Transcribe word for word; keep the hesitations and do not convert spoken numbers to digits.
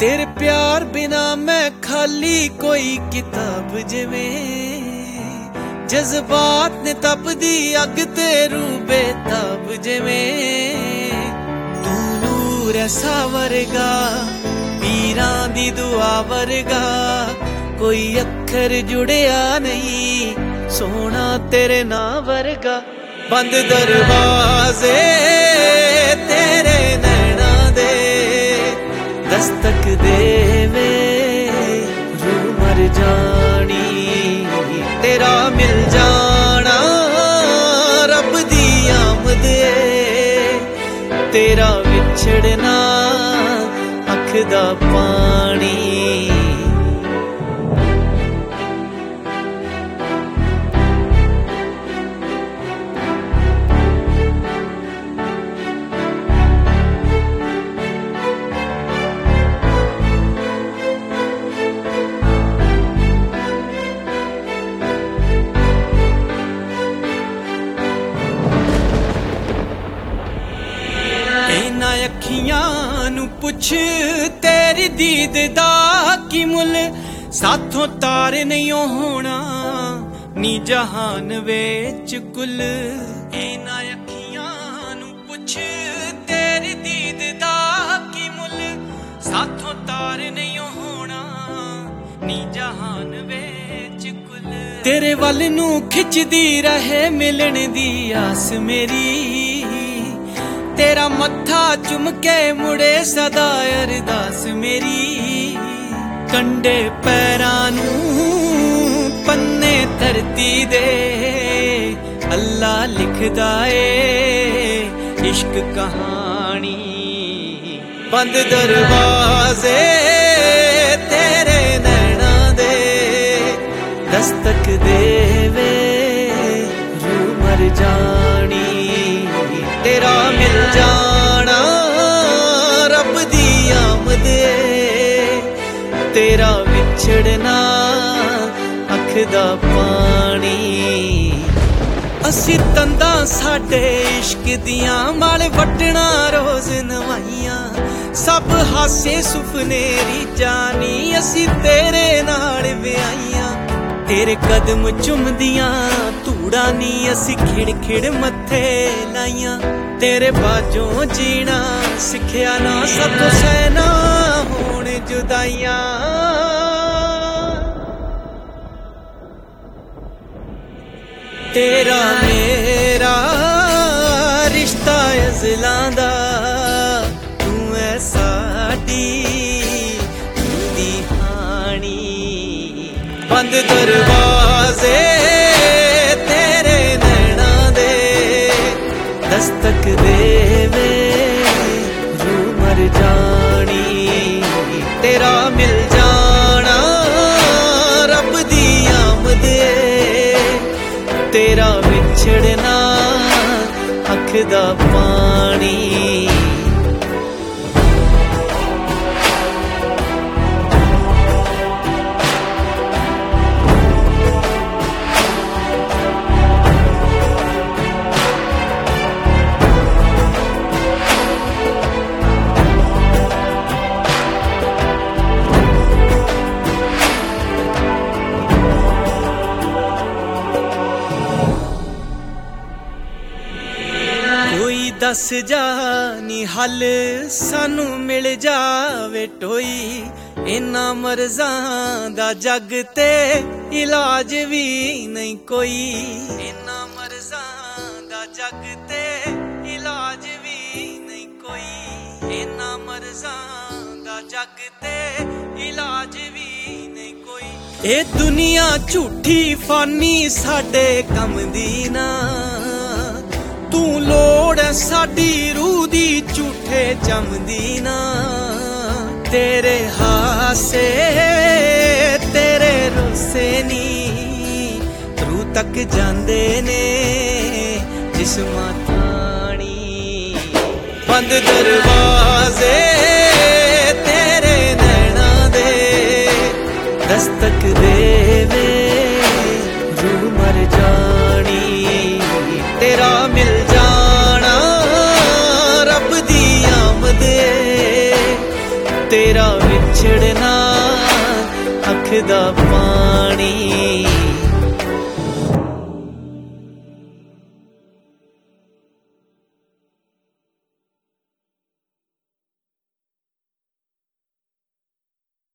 तेरे प्यार बिना मैं खाली कोई किताब जिवें जज्बात ने तपदी अग ते रू बेताब जिवें तू नूर ऐसा वर्गा पीरां दी दुआ वर्गा कोई अखर जुड़िया नहीं सोना तेरे ना वर्गा बंद दरवाजे तेरे नैना दे दस्तक देवे रू मर जानी तेरा मिल जाना रब दी आमद तेरा विछड़ना अख दा पानी अखियां नू पुछ तेरी दीद दा की मुल साथों तार नहीं होना नी जहान वेच कुल इना अखियां नू पुछ तेरी दीद दा की मुल साथों तार नहीं होना नी जहान वेच कुल तेरे वल नू खिचदी रहे मिलन दी आस मेरी तेरा मत्था चुम के मुड़े सदा अरदास मेरी कंडे पैरां नू पन्ने धरती दे अल्लाह लिखदा ए इश्क कहानी बंद दरवाजे तेरे नैना दे दस्तक देवे रू मर जानी तेरा मिल जाना रब दी आमद तेरा विछड़ना अख दा पानी असी तंदा साडे इश्क दियां माल वटना रोज नवाइयां सब हासे सुपने री जानी असी तेरे नाल विआइयां तेरे कदम चुमदियां धूड़ा नी असी खिड़ खिड़ मत्थे लाइयां तेरे बाजों जीना सिखिया ना सब तो सहना होण जुदाइयां तेरा मेरा रिश्ता अज़लां दा तू ऐ साडी दी हानी बंद दरवाजे तेरे नैना दे दस्तक देवे रू मर जानी तेरा मिल जाना रब दी आमद तेरा विछड़ना अख दा पानी दस जानी हल सानू मिल जावे टोई इना मर्ज़ां दा जग ते इलाज भी नहीं कोई इना मर्ज़ां दा जग ते इलाज भी नहीं कोई इना मर्ज़ां दा जग ते इलाज भी नहीं कोई ए दुनिया झूठी फानी साडे कम दी ना तू लोड़ साडी रूह दी झूठे जमदी ना तेरे हासे तेरे रोसे नी रूह तक जांदे ने जिस्मां थानी बंद दरवाजे तेरे नैना दे दस्तक देवे रूह मर जानी तेरा मिल जाना रब दी आमद तेरा विच ਵਿਛੜਨਾ, ਅੱਖ ਦਾ ਪਾਣੀ